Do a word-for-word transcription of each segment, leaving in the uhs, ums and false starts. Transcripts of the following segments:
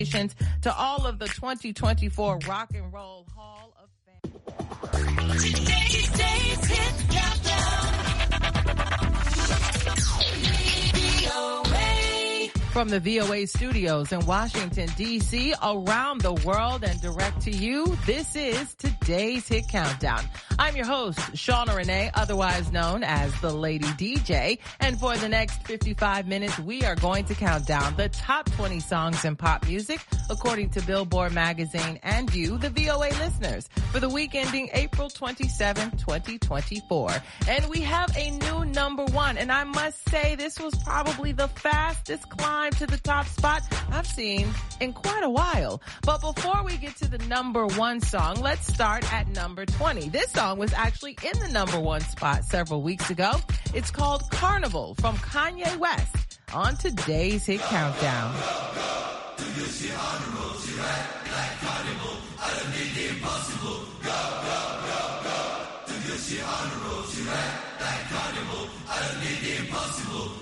to all of the twenty twenty-four Rock and Roll Hall of Fame. Today's Today's Hit From the V O A studios in Washington, D C, around the world and direct to you, this is Today's Hit Countdown. I'm your host, Shauna Renee, otherwise known as the Lady D J. And for the next fifty-five minutes, we are going to count down the top twenty songs in pop music, according to Billboard magazine and you, the V O A listeners, for the week ending April twenty-seventh, twenty twenty-four. And we have a new number one. And I must say, this was probably the fastest climb to the top spot I've seen in quite a while. But before we get to the number one song, let's start at number twenty. This song was actually in the number one spot several weeks ago. It's called Carnival from Kanye West on Today's Hit Countdown. Do you see on the road, she ride like carnival? I don't need the impossible. Go, go, go, go. Do you see on the road, she ride like carnival? I don't need the impossible.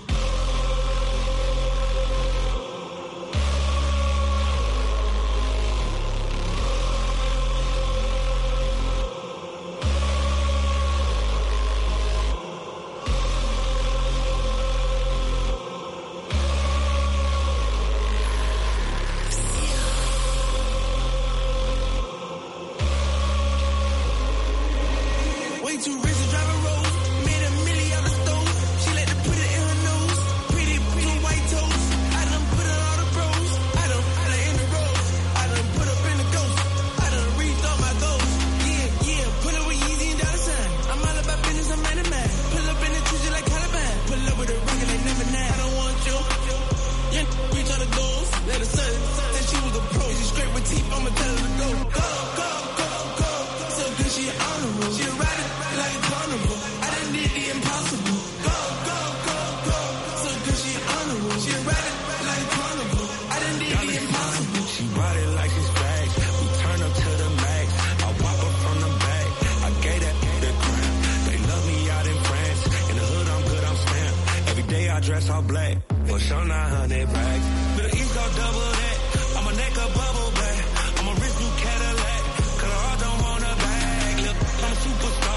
Too rich to drive a road, made a million out of stove. She let them put it in her nose. Pretty, pretty white toes. I done put on all the bros. I done, I done in the road. I done put up in the ghost. I done reached all my goals. Yeah, yeah, pull up with Yeezy and dollar sign. I'm all about business, I'm man to man. Pull up in the Tuesday like Caliban. Pull up with a rocket like number nine. I don't want you. Yeah, reach all the goals. Let her son, said she was a pro. She straight with teeth, I'ma tell her to go. Go, go, go, go. So good, she honorable. She a rider. Like a carnival, I done did the impossible. Go, go, go, go. So good, she honorable. She ride it like a carnival. I done did the impossible. She ride it like it's bags. We turn up to the max. I whop her from the back. I gave that the crown. They love me out in France. In the hood, I'm good, I'm stamped. Every day I dress all black. For sure, nine hundred bags. Middle East go double that. I'm a neck a bubble back. I'm a rich new Cadillac. Cause I all don't want a bag. Look, I'm a superstar.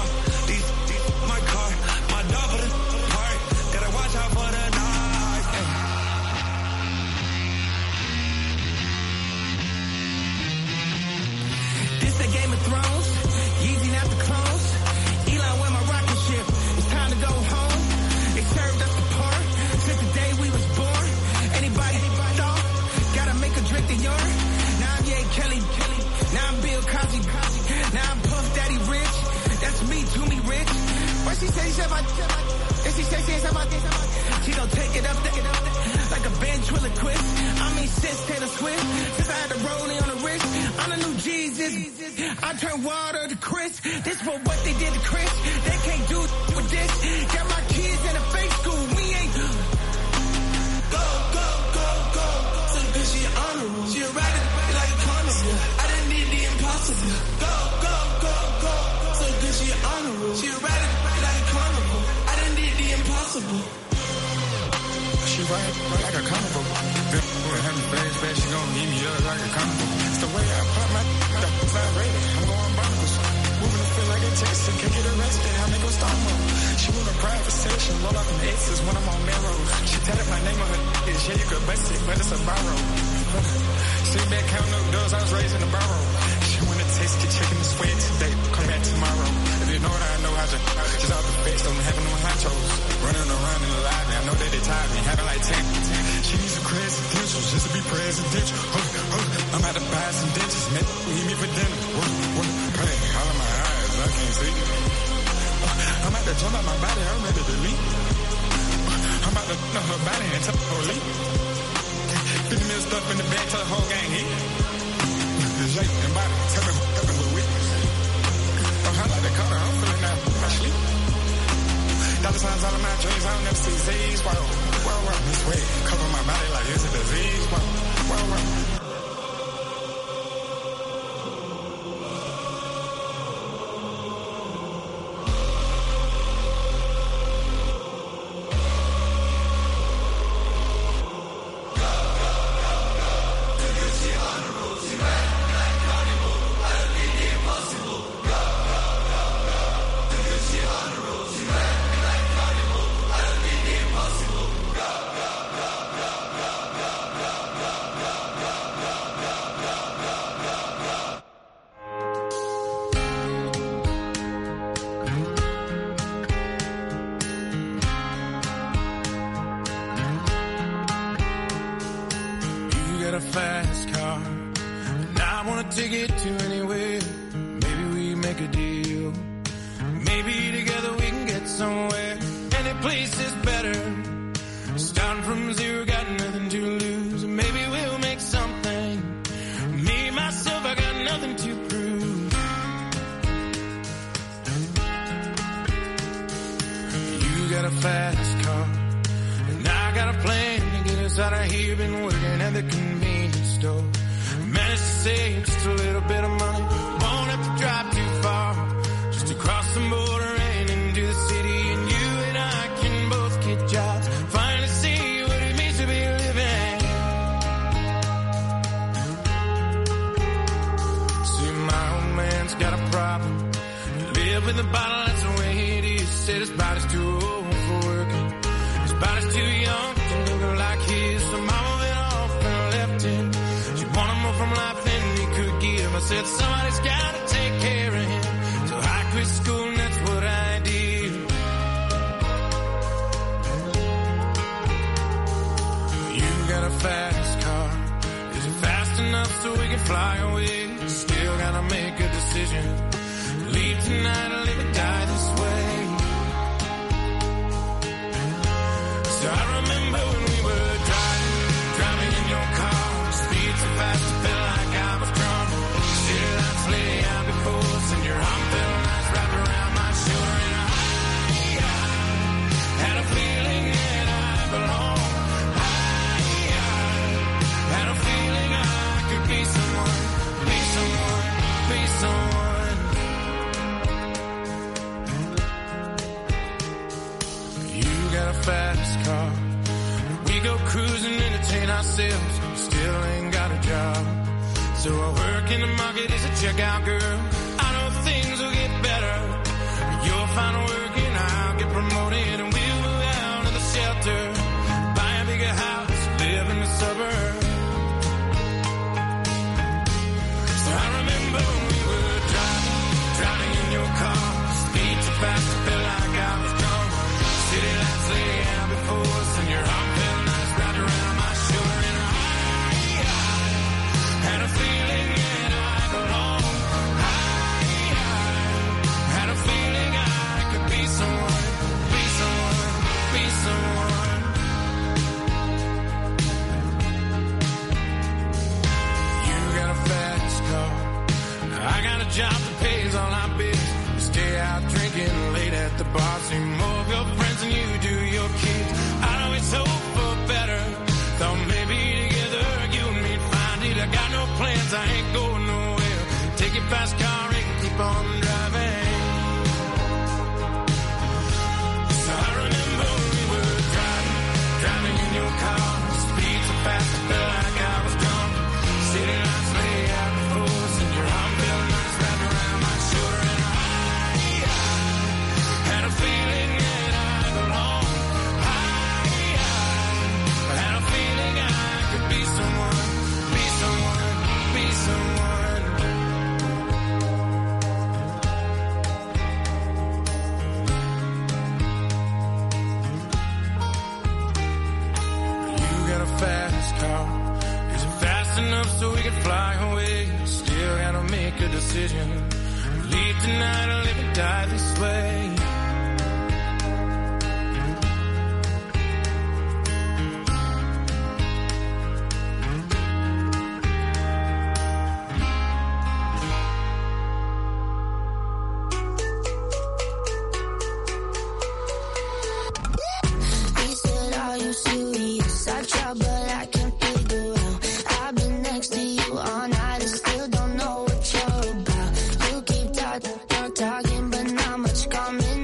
Game of Thrones, Yeezy not the clones. Elon wear my rocket ship. It's time to go home. They served us the part since the day we was born. Anybody thought? Gotta make a drink the urine. Now I'm Ye Kelly, Kelly. Now I'm Bill Cosby. Now I'm Puff Daddy Rich. That's me, to me rich. What she say? She said my. If she say she ain't about this, she gon' take it up, take it up, like a ventriloquist. I mean, sis Taylor Swift. Since I had the rolling on the wrist, I'm the new Jesus. I turn water to Chris. This for what they did to Chris. They can't do with this. Got my kids in a fake school. We ain't. Go, go, go, go. So good, she honorable. She ride it like a carnival. I didn't need the impossible. Go, go, go, go. So good, she honorable. She ride it like a carnival. I didn't need the impossible. She ride like a carnival. Having fast, fast, she gon' give me up like a carnival. It's the way I pop my fire rated. I'm going bonkers. Moving to feel like a Texas. Can't get arrested. I make her stop up. She want a private session. Roll up in X's when I'm on Melrose. She tatted my name on her. Yeah, you could bust it, but it's a borrow. Sit back, counting up doors. I was raised in the barrow. She wanna taste the chicken and sweat today. Come back tomorrow. If you know what I know, how to just out the face. Don't have no honchos. Running around in the lobby. I know that they tired me. Having like ten. She needs some credentials just to be presidential. Oh, oh, I'm about to buy some ditches. Man, eat me for dinner. Whoa, whoa, hey, all of my eyes, I can't see. I'm about to jump out my body. I'm ready to leave. I'm about to know her body and tell her to leave. fifty mil stuff in the bag, tell the whole gang eat. The shape and body, tell me what's with witness. Oh, I like the color, I'm feeling now. I sleep. Dollar signs all of my dreams, I don't never see Z's. Wow, wow, wow, this way. Cover my body like it's a disease. Wow, wow, wow. Go, go, go, go. Do you see fast car, and I wanna take it to anywhere. Maybe we make a deal. Maybe together we can get somewhere. Any place is better. Starting from zero, got nothing to lose. Maybe we'll make something. Me, myself, I got nothing to prove. You got a fast car, and I got a plan to get us out of here. Been working at the convenience store. Managed to save just a little bit of money. Won't have to drive too far, just to cross the border and into the city. And you and I can both get jobs. Finally see what it means to be living. See, my old man's got a problem. He live with the bottle, that's the way it is. Said his body's too old for working. His body's too young to look like his. So mama went off and left him. She wanted more from life than he could give. I said somebody's gotta take care of him. So I quit school and that's what I did. You got a fast car. Is it fast enough so we can fly away? Still gotta make a decision. Leave tonight or live or die this way. So I remember when we were driving, driving in your car. Speed so fast, it felt like I was drunk. City lights lay out before us, and your arm felt nice wrapped around my shoulder. And I, I had a feeling that I belonged. I, I had a feeling I could be someone, be someone, be someone. You got a fast car. We go cruising, entertain ourselves. Still ain't got a job. So I work in the market as a checkout girl. I know things will get better. You'll find work and I'll get promoted. And we'll move out of the shelter, buy a bigger house, live in the suburbs. So I remember when we were driving, driving in your car. Speed so fast, it felt like I was drunk. City lights lay out before us, and your arm felt nice wrapped around my shoulder. And I, I had a feeling that I belonged. I, I had a feeling I could be someone, be someone, be someone. You got a fast car. I got a job that pays all our bills. Stay out drinking late at the bar. See more of your friends than you do your kids. I know it's hope for better. Thought maybe together you and me'd find it. I got no plans, I ain't going nowhere. Take your fast car and keep on driving. So I remember when we were driving, driving in your car. Speed so fast, it felt like I was drunk. City lights lay out before us, and your arm felt nice wrapped around my shoulder. And I, I had a feeling that I belonged. I, I had a feeling I could be someone, be someone, be someone. You got a fast car. Is it fast enough so we can fly away? Still gotta make a decision. Leave tonight or live or die this way. He said, are you serious? I tried, but I can't figure out. I've been next to you all night and still don't know what you're about. You keep talking, you're talking, but not much coming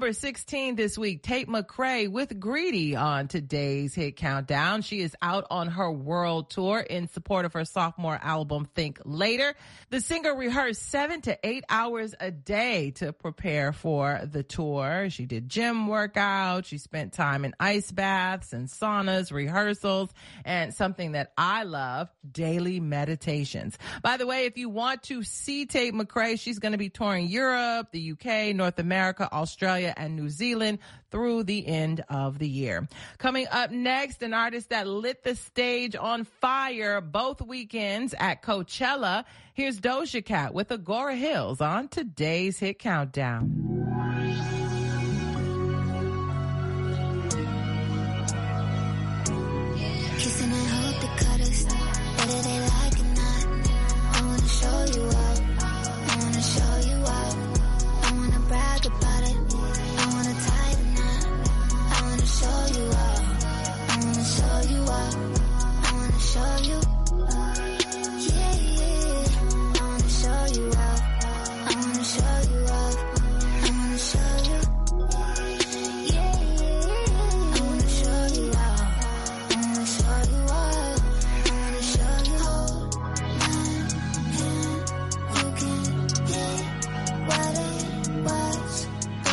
number sixteen this week, Tate McRae with Greedy on today's Hit Countdown. She is out on her world tour in support of her sophomore album, Think Later. The singer rehearsed seven to eight hours a day to prepare for the tour. She did gym workouts. She spent time in ice baths and saunas, rehearsals, and something that I love, daily meditations. By the way, if you want to see Tate McRae, she's going to be touring Europe, the U K, North America, Australia, and New Zealand through the end of the year. Coming up next, an artist that lit the stage on fire both weekends at Coachella. Here's Doja Cat with Agora Hills on today's Hit Countdown. Kissing and hope they cut us, whether they like it or not. I wanna show you up, I wanna show you up. I wanna brag about it, I wanna tie the knot. I wanna show you up, I wanna show you up. I wanna show you up, yeah, yeah. I wanna show you up, I wanna show you up. I wanna show you, yeah, yeah. I wanna show you up, I wanna show you up. I wanna show you, hold my hand, you can get what it was,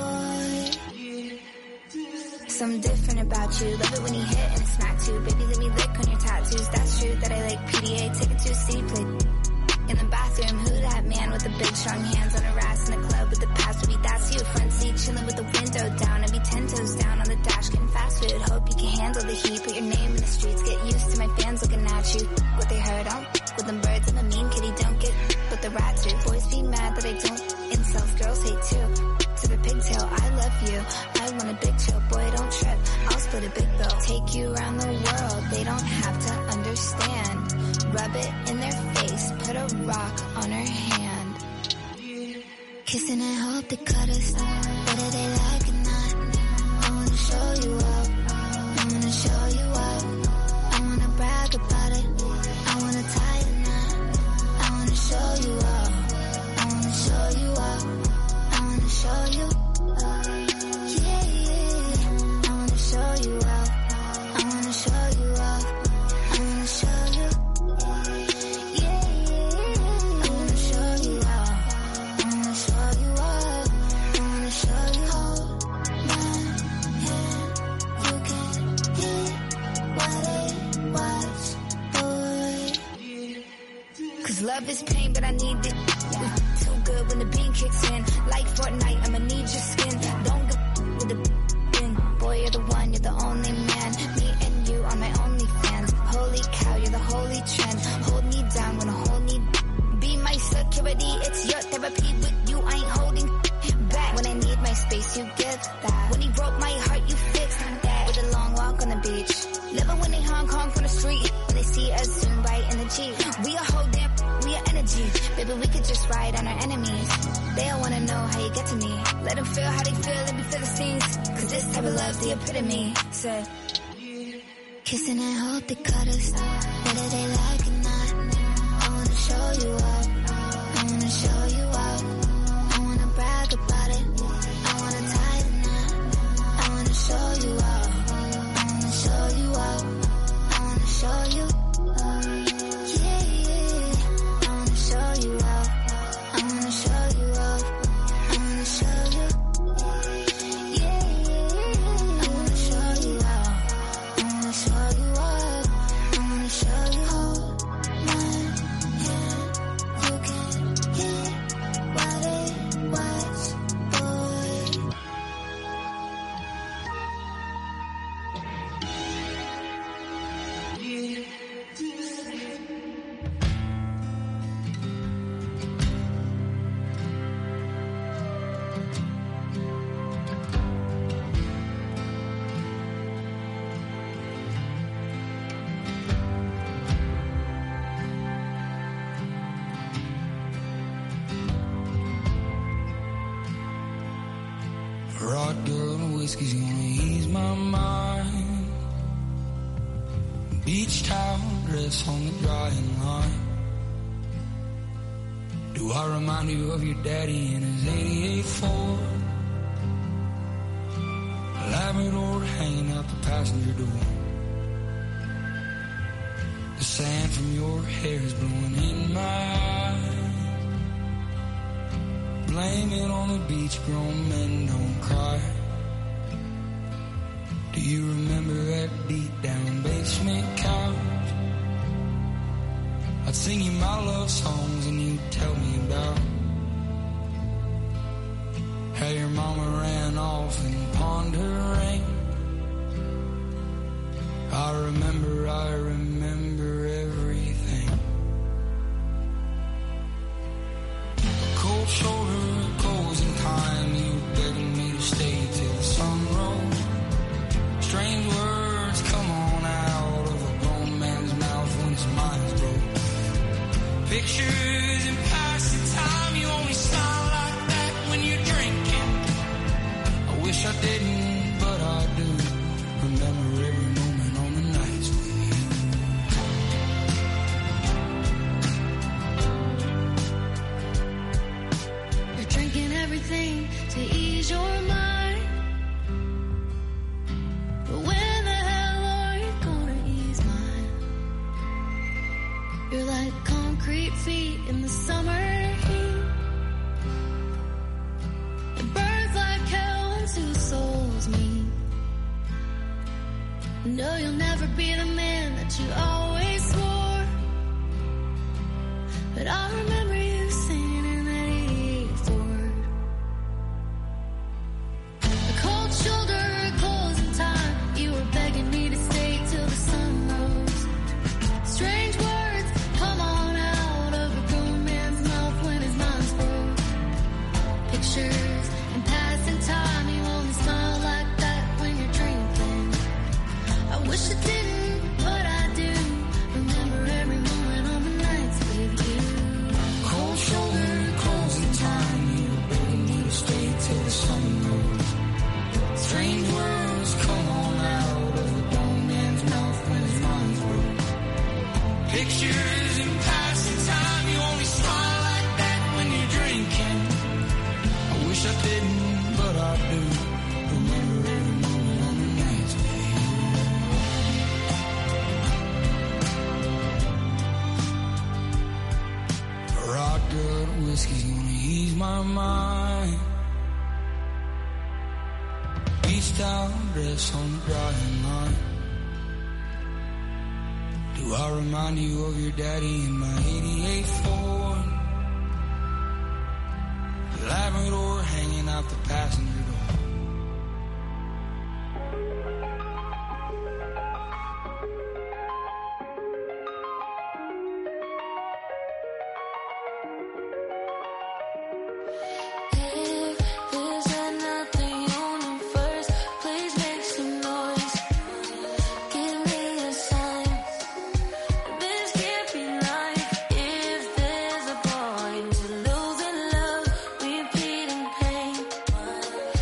boy. Something different about you, love it when you hit and smack too. Baby, let me lick on your tattoos, that's true that I like P D A, take it to a C, play in the bathroom. Who that man with the big strong hands on a ass in the club with the past? Baby, that's you, front seat chilling with the window down. I be ten toes down on the dash, getting fast food. Hope you can handle the heat, put your name in the streets. Get used to my fans looking at you. What they heard on with them birds, I'm a mean kitty, don't get with the rats do. Boys be mad that I don't insult, girls hate too. To the pigtail, I love you, I want a big chill, boy don't trip, I'll split a big bill. Take you around the world, they don't have to understand. Rub it in their face, put a rock on her hand. Kissing and hope they cut us, whether they like it or not. I wanna show you up, I wanna show you up. I wanna brag about it, I wanna tie the knot. I wanna show you up, I wanna show you up. I wanna show you up, yeah, yeah. I wanna show you up, I wanna show you up. I wanna show you, yeah, yeah. I wanna show you up, I wanna show you up. I wanna show you, hold my hand, you can get what it was, boy. Cause love is pain, but I need it. We too good when the beam kicks in. Like Fortnite, I'ma need your skin. Don't go with the bin. Boy, you're the one, you're the only man. Me and you are my only fans. Holy cow, you're the holy trend. Hold me down when I hold me. Be my security, it's your therapy. With you, I ain't holding back. When I need my space, you give that. When he broke my heart, you fixed that. With a long walk on the beach. Living when they Hong Kong from the street. When they see us zoom right in the Jeep. We a whole damn, we a energy. Baby, we could just ride on our enemies. They all wanna know how you get to me. Let them feel how they feel, let me feel the scenes. Cause this type of love's the epitome. Said, kissing and hope they cut us, whether they like it or not. I wanna show you up, I wanna show you up. I wanna brag about it, I wanna tie the knot. I wanna show you up, I wanna show you up. I wanna show you up, yeah, yeah. I wanna show you up, I wanna show you up. I wanna show you, yeah, yeah. I wanna show you up, I wanna show you up. I wanna show you, hold my hand, you can get what it was, boy. Vodka and whiskey's gonna ease my mind. Beach towel dress on the drying line. Do I remind you of your daddy in his eighty-eight Ford? Labrador hanging out the passenger door. The sand from your hair is blowing in my eyes. Blame it on the beach, grown men don't cry. Do you remember that beat down basement couch? I'd sing you my love songs and you'd tell me about how your mama ran off and pawned her ring. I remember, I remember everything. A cold shoulder, closing time, you begging me to stay till the sun rose. Strange words come on out of a grown man's mouth when his mind's broke. Pictures in passing time, you only smile like that when you're drinking. I wish I didn't, but I do. Remember every moment on the nights with you. You're drinking everything to ease your mind. But when the hell are you gonna ease mine? You're like concrete feet in the summer heat. It burns like hell when two souls meet. No, you'll never be the man that you always swore. But I remember you singing in that eighty-eight Ford. A cold shoulder, closing time. You were begging me to stay till the sun rose. Strange words come on out of a grown man's mouth when his mind's broke. Pictures in passing time. You only smile like that when you're drinking. I wish I didn't, but I do. Remember every moment on the nights with you. cold shoulder, closing time. You begging me to stay till the sun rose. Strange words come on out of a grown man's mouth when his mind's broke. Pictures in passing time. You only smile like that when you're drinking. I wish I didn't, but I do. Remember every moment on the nights with you. Rock good whiskey's gonna ease my mind. Beach towel dress on the drying line. Do I remind you of your daddy in my eighty-eight Ford? Labrador hanging out the passenger door. If there's nothing on the first, please make some noise. Give me a sign. This can't be life. If there's a point to losing love, repeating pain.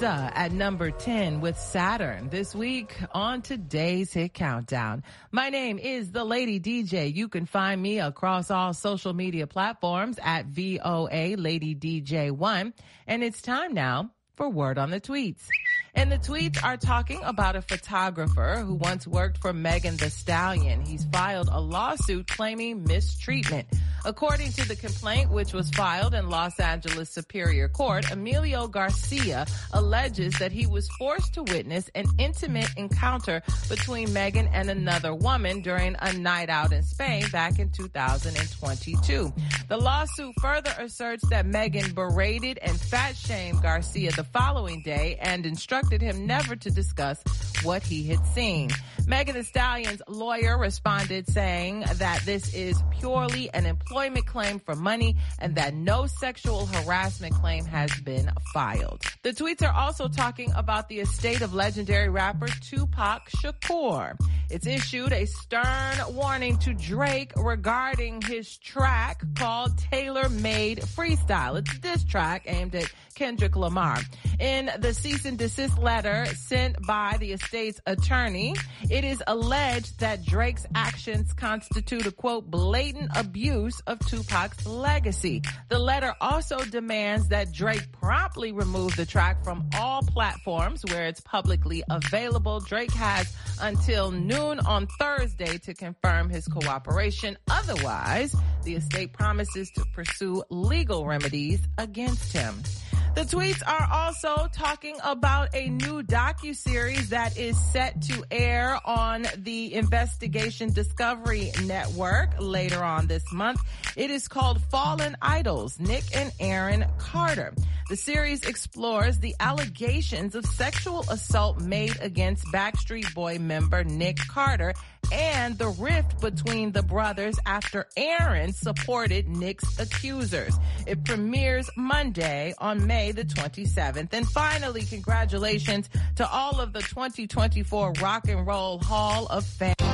Skepta at number ten with Saturn this week on today's Hit Countdown. My name is the Lady D J. You can find me across all social media platforms at V O A Lady D J one. And it's time now for Word on the Tweets. And the tweets are talking about a photographer who once worked for Megan Thee Stallion. He's filed a lawsuit claiming mistreatment. According to the complaint, which was filed in Los Angeles Superior Court, Emilio Garcia alleges that he was forced to witness an intimate encounter between Megan and another woman during a night out in Spain back in two thousand twenty-two. The lawsuit further asserts that Megan berated and fat-shamed Garcia the following day and instructed him never to discuss what he had seen. Megan Thee Stallion's lawyer responded saying that this is purely an employment claim for money and that no sexual harassment claim has been filed. The tweets are also talking about the estate of legendary rapper Tupac Shakur. It's issued a stern warning to Drake regarding his track called Tailor Made Freestyle. It's a diss track aimed at Kendrick Lamar. In the cease and desist letter sent by the estate's attorney, it is alleged that Drake's actions constitute a, quote, blatant abuse of Tupac's legacy. The letter also demands that Drake promptly remove the track from all platforms where it's publicly available. Drake has until noon on Thursday to confirm his cooperation. Otherwise, the estate promises to pursue legal remedies against him. The tweets are also talking about a new docuseries that is set to air on the Investigation Discovery Network later on this month. It is called Fallen Idols, Nick and Aaron Carter. The series explores the allegations of sexual assault made against Backstreet Boy member Nick Carter and the rift between the brothers after Aaron supported Nick's accusers. It premieres Monday on May the twenty-seventh. And finally, congratulations to all of the twenty twenty-four Rock and Roll Hall of Fame.